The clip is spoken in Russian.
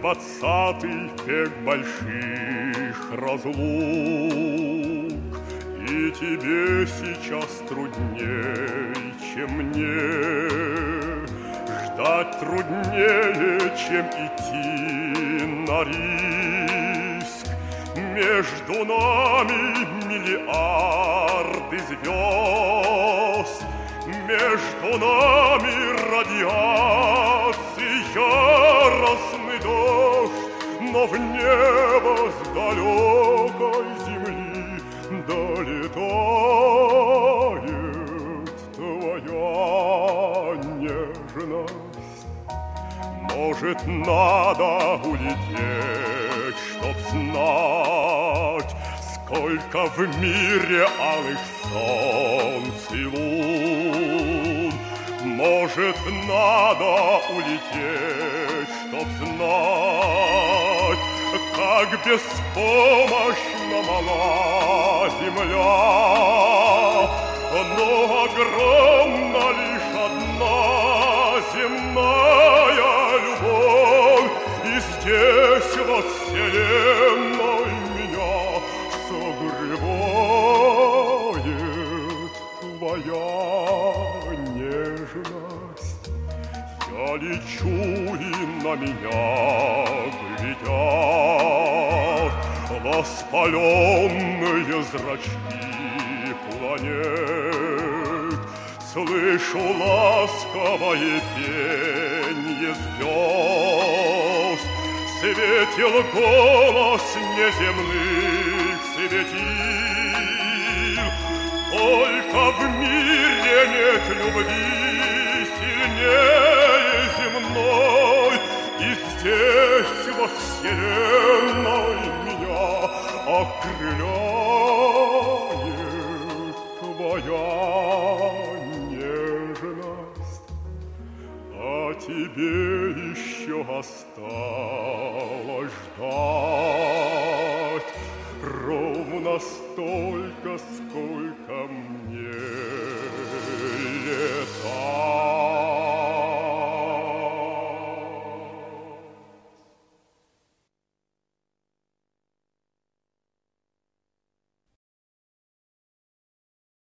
20 век больших разлук, и тебе сейчас трудней, чем мне. Ждать труднее, чем идти на риск. Между нами миллиарды звезд, между нами радиации яростный дождь, но в небо с далекой земли долетает твоя нежность. Может, надо улететь, чтоб знать, сколько в мире алых солнц и лун. Может, надо улететь, чтоб знать, как беспомощно мала земля, но огромна лишь одна земная любовь, и здесь во вселенной меня согревает твоя нежность. Я лечу, и на меня глядят воспаленные зрачки планет. Слышу ласковое пенье звезд, светил голос неземных светил. Только в мире нет любви сильнее земной, и здесь во вселенной меня окрыляет твоя нежность. А тебе еще осталось ждать ровно столько, сколько мне.